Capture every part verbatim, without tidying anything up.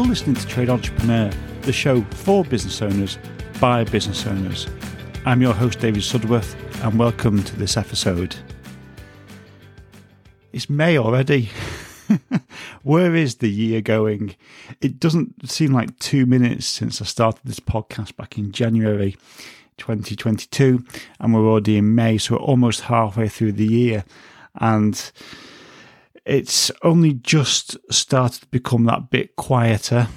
listening to Trade Entrepreneur, the show for business owners by business owners. I'm your host, David Sudworth, and welcome to this episode. It's May already. Where is the year going? It doesn't seem like two minutes since I started this podcast back in January twenty twenty-two, and we're already in May, so we're almost halfway through the year. And it's only just started to become that bit quieter.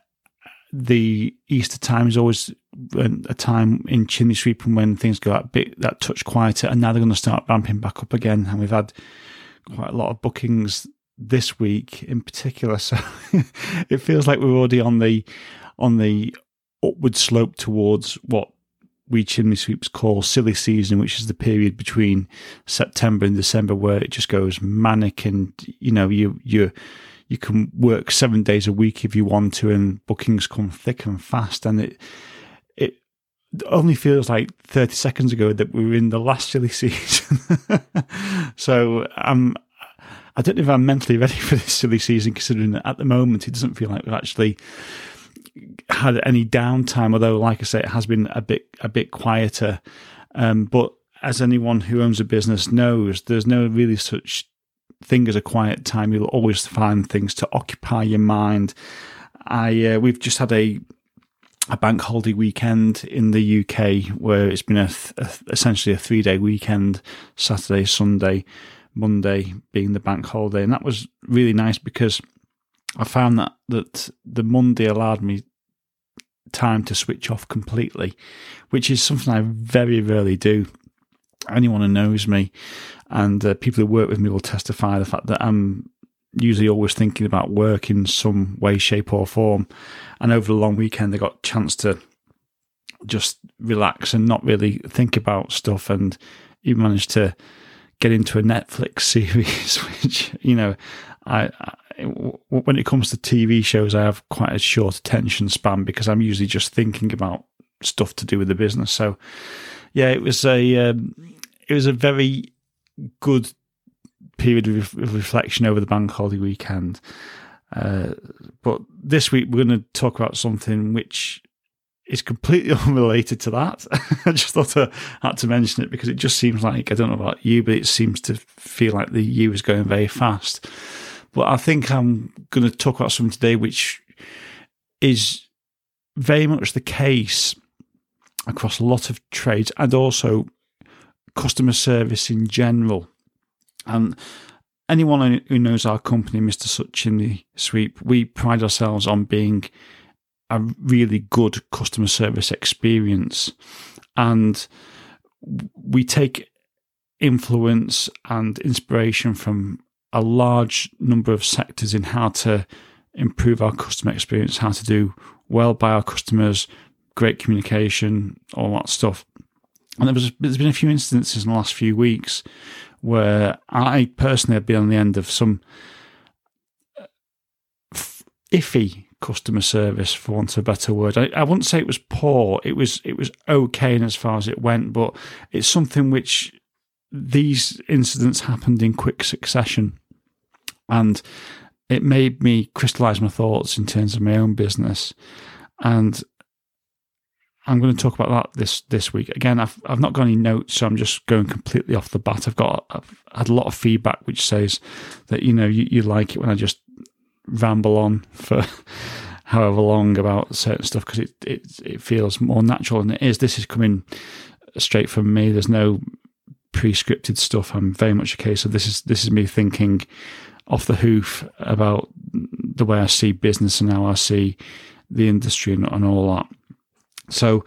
The Easter time is always a time in chimney sweeping when things go that bit that touch quieter, and now they're going to start ramping back up again. And we've had quite a lot of bookings this week in particular, so it feels like we're already on the on the upward slope towards what we chimney sweeps call silly season, which is the period between September and December where it just goes manic, and you know you you you can work seven days a week if you want to, and bookings come thick and fast, and it it only feels like thirty seconds ago that we were in the last silly season. So I'm I don't know if I'm mentally ready for this silly season, considering that at the moment it doesn't feel like we've actually had any downtime, although like I say, it has been a bit a bit quieter. Um, but as anyone who owns a business knows, there's no really such thing as a quiet time. You'll always find things to occupy your mind. I uh, we've just had a a bank holiday weekend in the U K where it's been a, a essentially a three day weekend, Saturday, Sunday, Monday being the bank holiday, and that was really nice because I found that that the Monday allowed me time to switch off completely, which is something I very rarely do. Anyone who knows me and uh, people who work with me will testify the fact that I'm usually always thinking about work in some way, shape or form. And over the long weekend, I got a chance to just relax and not really think about stuff, and even managed to get into a Netflix series, which, you know, I, I when it comes to T V shows, I have quite a short attention span because I'm usually just thinking about stuff to do with the business. So, yeah, it was a um, it was a very good period of reflection over the bank holiday weekend. Uh, but this week we're going to talk about something which is completely unrelated to that. I just thought I had to mention it because it just seems like, I don't know about you, but it seems to feel like the year is going very fast. But I think I'm going to talk about something today which is very much the case across a lot of trades and also customer service in general. And anyone who knows our company, Mister Such Chimney Sweep, we pride ourselves on being a really good customer service experience, and we take influence and inspiration from a large number of sectors in how to improve our customer experience, how to do well by our customers, great communication, all that stuff. And there was, there's been a few instances in the last few weeks where I personally have been on the end of some iffy customer service, for want of a better word. I, I wouldn't say it was poor. It was it was okay in as far as it went, but it's something which these incidents happened in quick succession, and it made me crystallise my thoughts in terms of my own business. And I'm going to talk about that this this week. Again, I've I've not got any notes, so I'm just going completely off the bat. I've got I've had a lot of feedback which says that, you know, you, you like it when I just ramble on for however long about certain stuff because it, it it feels more natural, and it is. This is coming straight from me. There's no pre-scripted stuff. I'm very much a case of this is this is me thinking off the hoof about the way I see business and how I see the industry and, and all that. So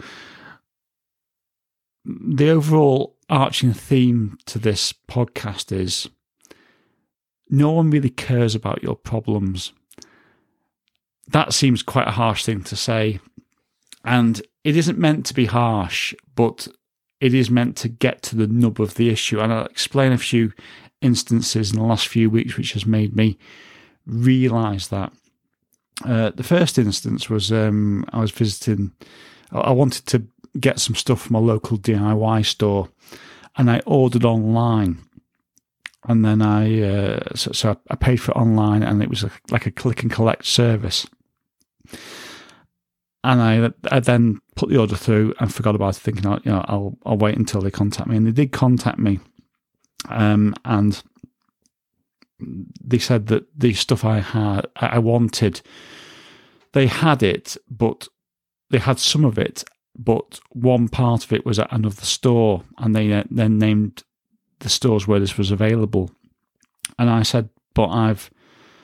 the overall arching theme to this podcast is no one really cares about your problems. That seems quite a harsh thing to say, and it isn't meant to be harsh, but it is meant to get to the nub of the issue. And I'll explain a few instances in the last few weeks which has made me realise that. Uh, the first instance was um, I was visiting, I wanted to get some stuff from a local D I Y store, and I ordered online. And then I, uh, so, so I paid for it online, and it was a, like a click and collect service. And I, I then put the order through and forgot about it, thinking, you know, I'll I'll wait until they contact me. And they did contact me, um, and they said that the stuff I had, I wanted, they had it, but they had some of it, but one part of it was at another store, and they then named the stores where this was available. And I said, but I've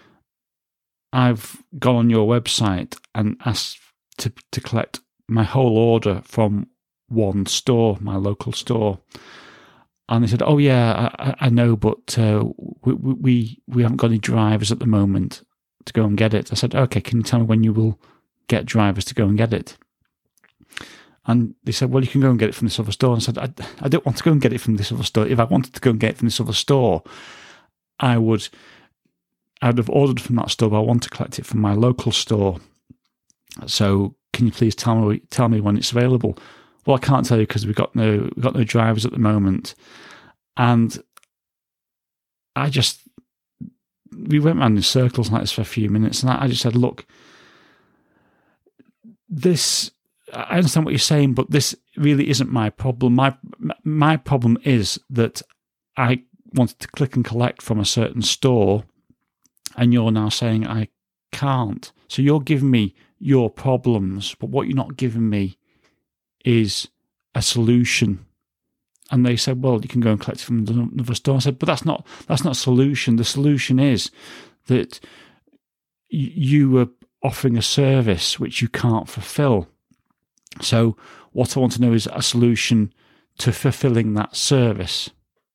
I've gone on your website and asked to to collect my whole order from one store, my local store. And they said, oh yeah, I, I know, but uh, we, we we haven't got any drivers at the moment to go and get it. I said, okay, can you tell me when you will get drivers to go and get it? And they said, well, you can go and get it from this other store. And I said, I, I don't want to go and get it from this other store. If I wanted to go and get it from this other store, I would, I would have ordered from that store, but I want to collect it from my local store. So can you please tell me tell me when it's available? Well, I can't tell you because we've got no we've got no drivers at the moment. And I just we went round in circles like this for a few minutes, and I, I just said, look, this I understand what you're saying, but this really isn't my problem. My my problem is that I wanted to click and collect from a certain store, and you're now saying I can't. So you're giving me your problems, but what you're not giving me is a solution. And they said, well, you can go and collect it from another store. I said, but that's not that's not a solution. The solution is that you are offering a service which you can't fulfill. So what I want to know is a solution to fulfilling that service.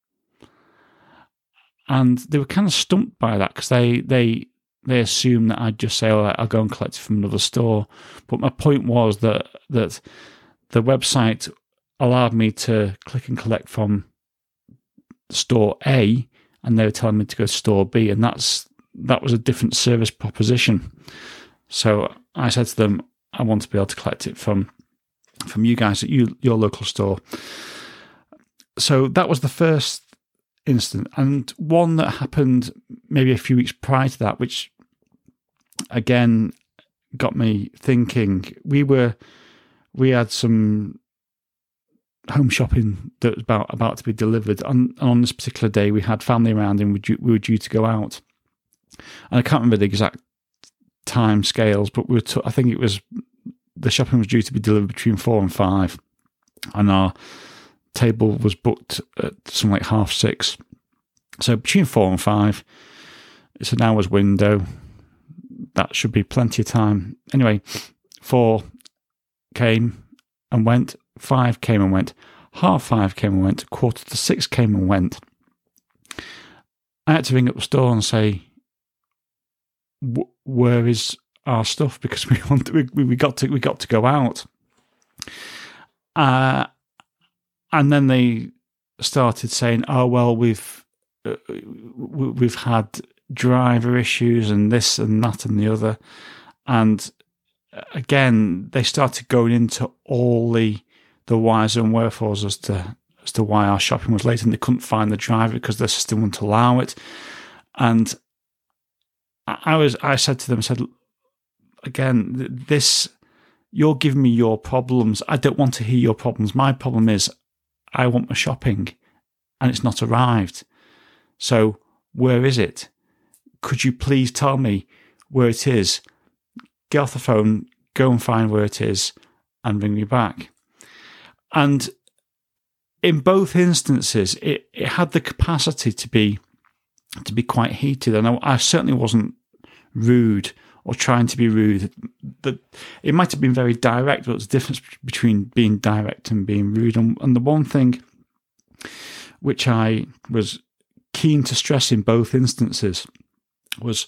And they were kind of stumped by that because they they they assumed that I'd just say, oh, I'll go and collect it from another store. But my point was that that the website allowed me to click and collect from store A, and they were telling me to go to store B, and that's that was a different service proposition. So I said to them, I want to be able to collect it from from you guys at you, your local store. So that was the first incident, and one that happened maybe a few weeks prior to that, which again got me thinking. We were we had some home shopping that was about about to be delivered, and, and on this particular day we had family around and we, due, we were due to go out. And I can't remember the exact time scales, but we were t- I think it was the shopping was due to be delivered between four and five, and our table was booked at something like half six. So between four and five, it's an hour's window. That should be plenty of time. Anyway, four came and went, five came and went, half five came and went, quarter to six came and went. I had to ring up the store and say, where is our stuff? Because we want to, we, we got to we got to go out. Uh And then they started saying, "Oh well, we've uh, we've had driver issues and this and that and the other," and again they started going into all the the whys and wherefores as to as to why our shopping was late, and they couldn't find the driver because their system wouldn't allow it. And I was I said to them, I said, again, this you're giving me your problems. I don't want to hear your problems. My problem is, I want my shopping and it's not arrived. So where is it? Could you please tell me where it is? Get off the phone, go and find where it is and ring me back. And in both instances, it, it had the capacity to be to be quite heated. And I, I certainly wasn't rude or trying to be rude. That it might have been very direct, but there's a difference between being direct and being rude. And, and the one thing which I was keen to stress in both instances was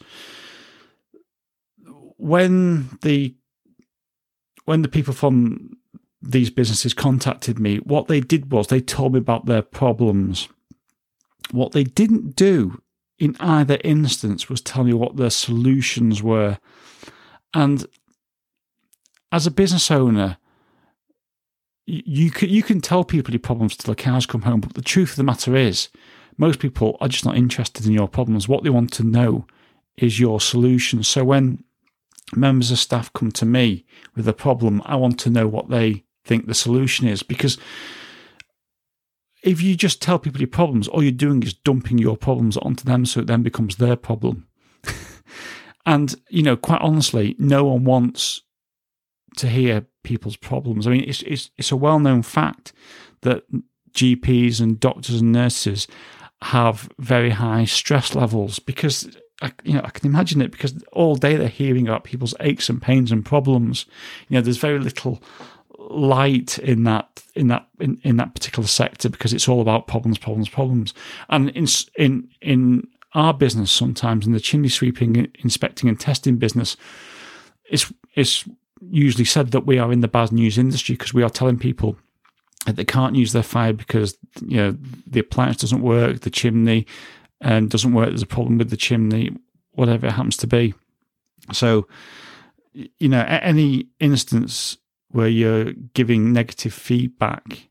when the when the people from these businesses contacted me, what they did was they told me about their problems. What they didn't do in either instance was tell me what their solutions were. And as a business owner, you can, you can tell people your problems till the cows come home, but the truth of the matter is, most people are just not interested in your problems. What they want to know is your solution. So when members of staff come to me with a problem, I want to know what they think the solution is, because if you just tell people your problems, all you're doing is dumping your problems onto them, so it then becomes their problem. And, you know, quite honestly, no one wants to hear people's problems. I mean, it's it's it's a well-known fact that G Ps and doctors and nurses have very high stress levels because, you know, I can imagine it, because all day they're hearing about people's aches and pains and problems. You know, there's very little light in that in that in, in that particular sector, because it's all about problems, problems, problems. And in in in our business, sometimes in the chimney sweeping, inspecting and testing business, it's it's usually said that we are in the bad news industry, because we are telling people that they can't use their fire because, you know, the appliance doesn't work, the chimney um, doesn't work, there's a problem with the chimney, whatever it happens to be. So, you know, at any instance where you're giving negative feedback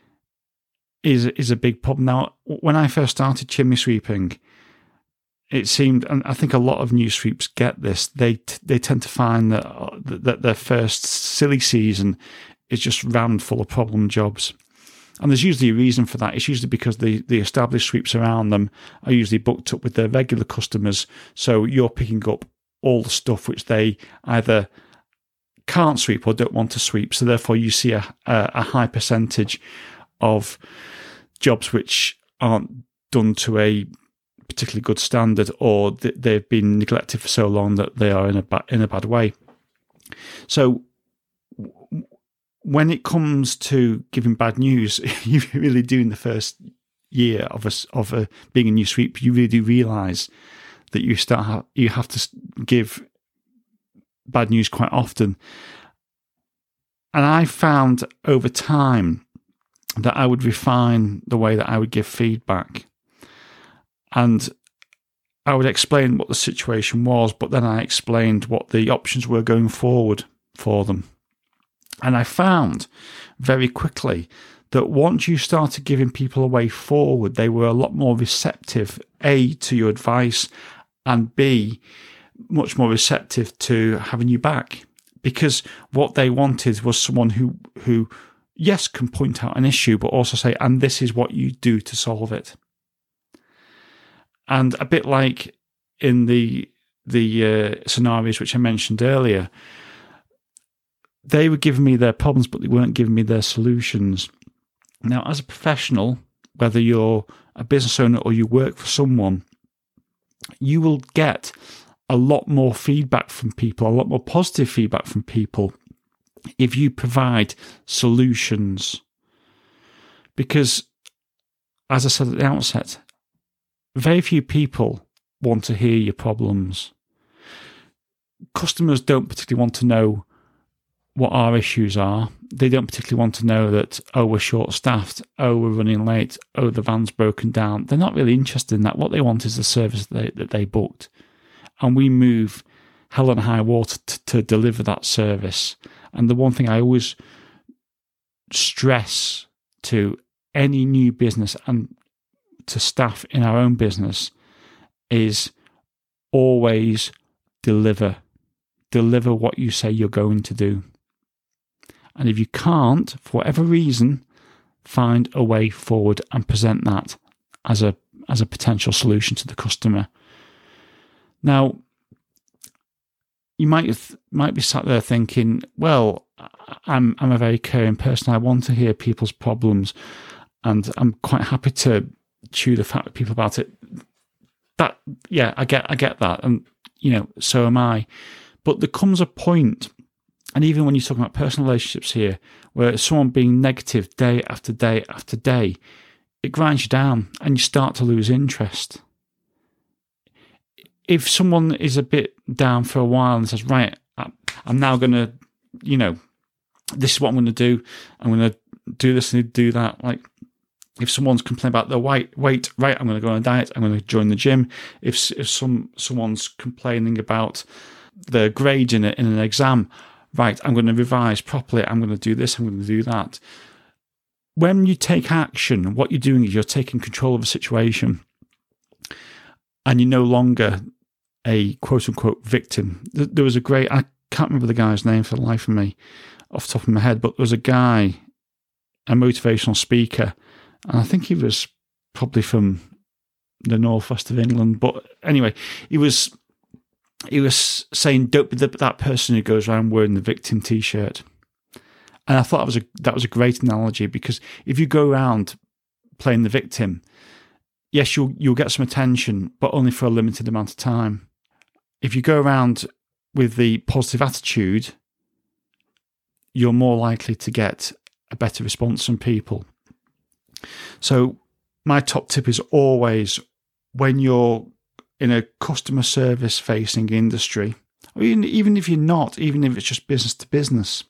is is a big problem. Now, when I first started chimney sweeping, it seemed, and I think a lot of new sweeps get this, they they tend to find that that their first silly season is just rammed full of problem jobs. And there's usually a reason for that. It's usually because the, the established sweeps around them are usually booked up with their regular customers. So you're picking up all the stuff which they either can't sweep or don't want to sweep. So therefore you see a, a, a high percentage of jobs which aren't done to a particularly good standard, or th- they've been neglected for so long that they are in a, ba- in a bad way. So w- when it comes to giving bad news, you really do, in the first year of a, of a, being a new sweep, you really do realise that you start ha- you have to give bad news quite often. And I found over time that I would refine the way that I would give feedback. And I would explain what the situation was, but then I explained what the options were going forward for them. And I found very quickly that once you started giving people a way forward, they were a lot more receptive, A, to your advice, and B, much more receptive to having you back. Because what they wanted was someone who, who, yes, can point out an issue, but also say, and this is what you do to solve it. And a bit like in the the uh, scenarios which I mentioned earlier, they were giving me their problems, but they weren't giving me their solutions. Now, as a professional, whether you're a business owner or you work for someone, you will get a lot more feedback from people, a lot more positive feedback from people if you provide solutions. Because, as I said at the outset, very few people want to hear your problems. Customers don't particularly want to know what our issues are. They don't particularly want to know that, oh, we're short-staffed, oh, we're running late, oh, the van's broken down. They're not really interested in that. What they want is the service that they, that they booked. And we move hell and high water to, to deliver that service. And the one thing I always stress to any new business and to staff in our own business is always deliver. Deliver what you say you're going to do. And if you can't, for whatever reason, find a way forward and present that as a as a potential solution to the customer. Now, you might might be sat there thinking, well, I'm I'm a very caring person. I want to hear people's problems, and I'm quite happy to chew the fat with people about it. That, yeah, I get I get that, and you know, so am I. But there comes a point, and even when you're talking about personal relationships here, where someone being negative day after day after day, it grinds you down, and you start to lose interest. If someone is a bit down for a while and says, right, I'm now going to, you know, this is what I'm going to do. I'm going to do this and do that. Like, if someone's complaining about their weight, weight, right, I'm going to go on a diet. I'm going to join the gym. If if some someone's complaining about their grade in, a, in an exam, right, I'm going to revise properly. I'm going to do this. I'm going to do that. When you take action, what you're doing is you're taking control of a situation, and you're no longer a quote-unquote victim. There was a great, I can't remember the guy's name for the life of me off the top of my head, but there was a guy, a motivational speaker, and I think he was probably from the northwest of England. But anyway, he was he was saying, "Don't be the, that person who goes around wearing the victim T-shirt." And I thought that was a that was a great analogy, because if you go around playing the victim, yes, you'll you'll get some attention, but only for a limited amount of time. If you go around with the positive attitude, you're more likely to get a better response from people. So my top tip is always, when you're in a customer service facing industry, or even, even if you're not, even if it's just business to business,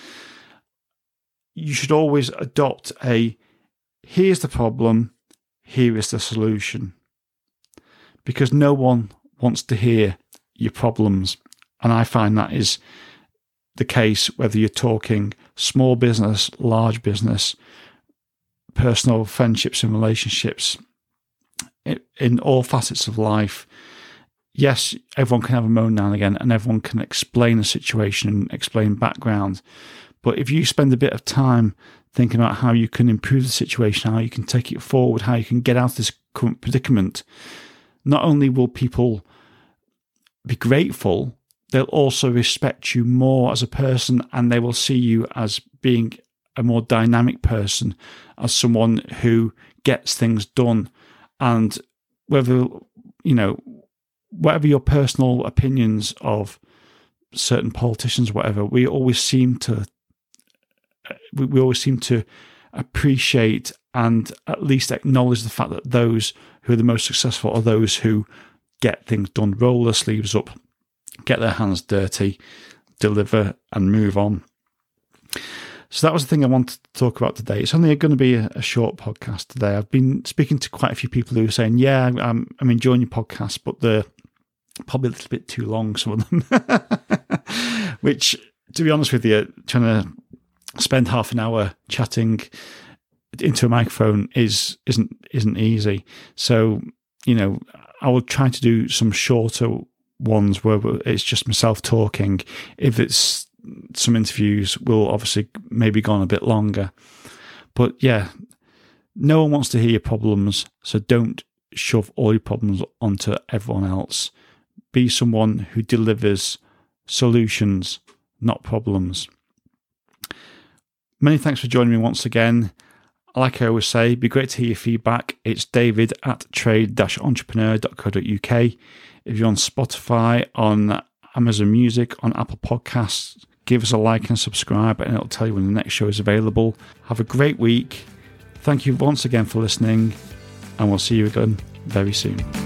you should always adopt a, here's the problem, here is the solution. Because no one wants to hear your problems. And I find that is the case whether you're talking small business, large business, personal friendships and relationships, in all facets of life. Yes, everyone can have a moan now and again, and everyone can explain a situation and explain background. But if you spend a bit of time thinking about how you can improve the situation, how you can take it forward, how you can get out of this current predicament, not only will people be grateful, they'll also respect you more as a person, and they will see you as being a more dynamic person, as someone who gets things done. And whether, you know, whatever your personal opinions of certain politicians, whatever, we always seem to, we, we always seem to appreciate and at least acknowledge the fact that those who are the most successful are those who get things done, roll their sleeves up, get their hands dirty, deliver and move on. So that was the thing I wanted to talk about today. It's only going to be a, a short podcast today. I've been speaking to quite a few people who are saying, yeah, I'm, I'm enjoying your podcast, but they're probably a little bit too long, some of them. Which, to be honest with you, trying to spend half an hour chatting into a microphone is, isn't, isn't easy. So, you know, I will try to do some shorter ones where it's just myself talking. If it's some interviews, will obviously maybe go on a bit longer. But yeah, no one wants to hear your problems, so don't shove all your problems onto everyone else. Be someone who delivers solutions, not problems. Many thanks for joining me once again. Like I always say, it'd be great to hear your feedback. It's david at trade dash entrepreneur dot co dot uk. If you're on Spotify, on Amazon Music, on Apple Podcasts, give us a like and subscribe, and it'll tell you when the next show is available. Have a great week. Thank you once again for listening, and we'll see you again very soon.